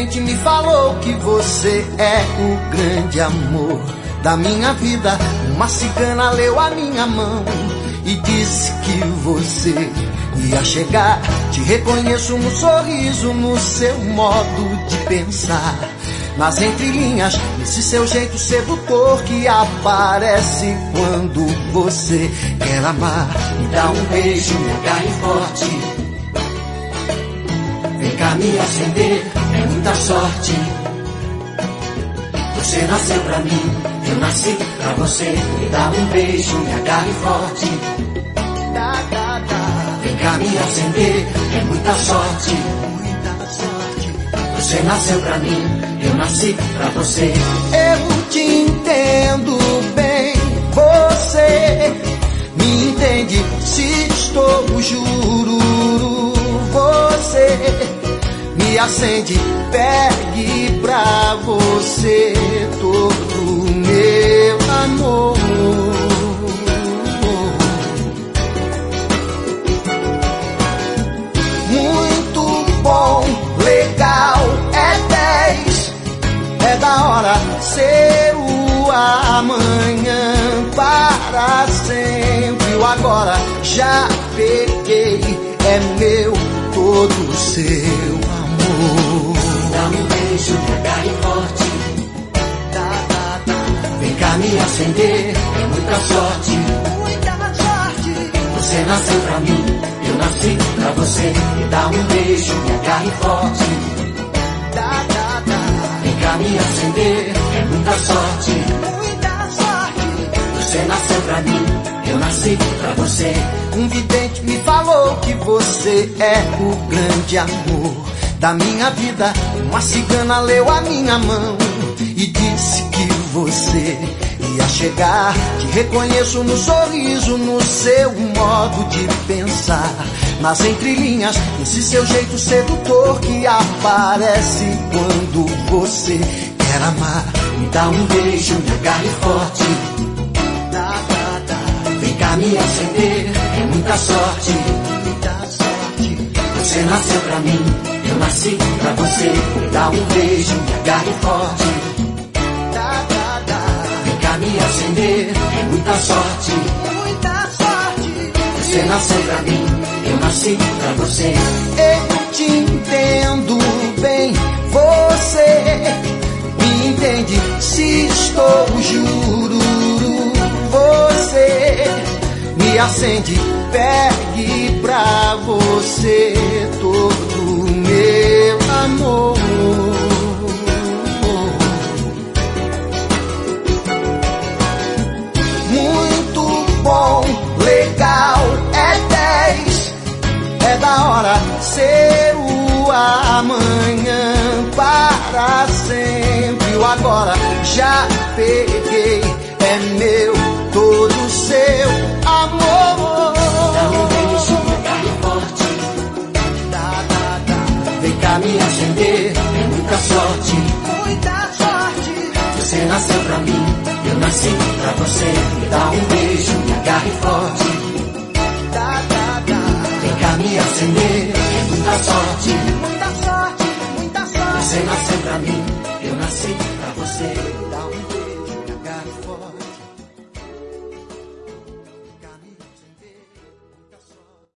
vidente me falou que você é o grande amor da minha vida. Uma cigana leu a minha mão e disse que você ia chegar. Te reconheço no sorriso, no seu modo de pensar, nas entrelinhas, nesse seu jeito sedutor que aparece quando você quer amar. Me dá um beijo, me agarre forte, vem cá me acender, é muita sorte. Você nasceu pra mim, eu nasci pra você. Me dá um beijo, me agarre forte, vem cá me acender, é muita sorte. Você nasceu pra mim, eu nasci pra você. Eu te entendo bem, você me entende se estou jururu. Você me acende, pegue pra você todo o meu amor. Muito bom, legal, é 10. É da hora ser o amanhã para sempre. O agora já peguei, é meu todo o seu amor. Dá um beijo, me agarre forte, vem cá me acender, é muita sorte. Você nasceu pra mim, eu nasci pra você. Me dá um beijo, me agarre forte, vem cá me acender, é muita sorte. Você nasceu pra mim, eu nasci pra você. Um vidente me falou que você é o grande amor da minha vida. Uma cigana leu a minha mão e disse que você ia chegar. Te reconheço no sorriso, no seu modo de pensar, nas entrelinhas, nesse seu jeito sedutor que aparece quando você quer amar. Me dá um beijo, me agarre forte, vem cá me acender, é muita sorte. Você nasceu pra mim, eu nasci pra você. Me dá um beijo, me agarre forte, vem cá me acender, é muita sorte. Você nasceu pra mim, eu nasci pra você. Eu te entendo bem, você me entende se estou jururu. Você me acende, pegue pra você todo o meu amor. Muito bom, legal, é 10. É da hora ser o amanhã para sempre. O agora já peguei, é meu